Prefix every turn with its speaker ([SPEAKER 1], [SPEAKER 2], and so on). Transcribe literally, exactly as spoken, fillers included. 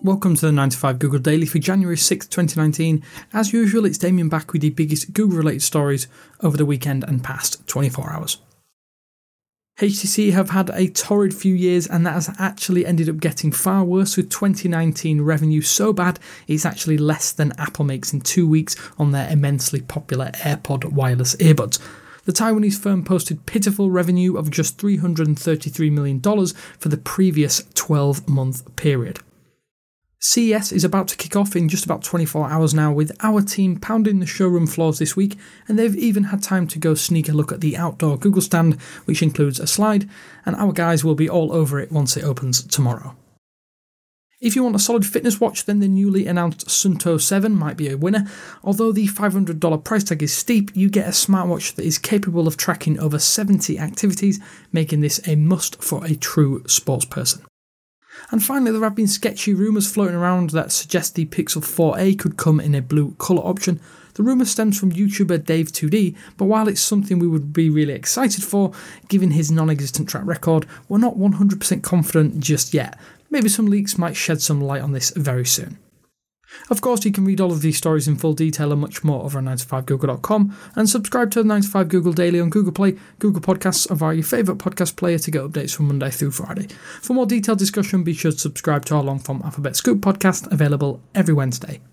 [SPEAKER 1] Welcome to the nine to five Google Daily for January sixth, twenty nineteen. As usual, it's Damien back with the biggest Google-related stories over the weekend and past twenty-four hours. H T C have had a torrid few years, and that has actually ended up getting far worse, with twenty nineteen revenue so bad it's actually less than Apple makes in two weeks on their immensely popular AirPod wireless earbuds. The Taiwanese firm posted pitiful revenue of just three hundred thirty-three million dollars for the previous twelve-month period. C E S is about to kick off in just about twenty-four hours now, with our team pounding the showroom floors this week, and they've even had time to go sneak a look at the outdoor Google stand, which includes a slide, and our guys will be all over it once it opens tomorrow. If you want a solid fitness watch, then the newly announced Suunto seven might be a winner. Although the five hundred dollars price tag is steep, you get a smartwatch that is capable of tracking over seventy activities, making this a must for a true sports person. And finally, there have been sketchy rumours floating around that suggest the Pixel four a could come in a blue colour option. The rumour stems from YouTuber Dave two D, but while it's something we would be really excited for, given his non-existent track record, we're not one hundred percent confident just yet. Maybe some leaks might shed some light on this very soon. Of course, you can read all of these stories in full detail and much more over at nine to five google dot com, and subscribe to the nine to five Google Daily on Google Play, Google Podcasts, or via your favourite podcast player to get updates from Monday through Friday. For more detailed discussion, be sure to subscribe to our long-form Alphabet Scoop podcast, available every Wednesday.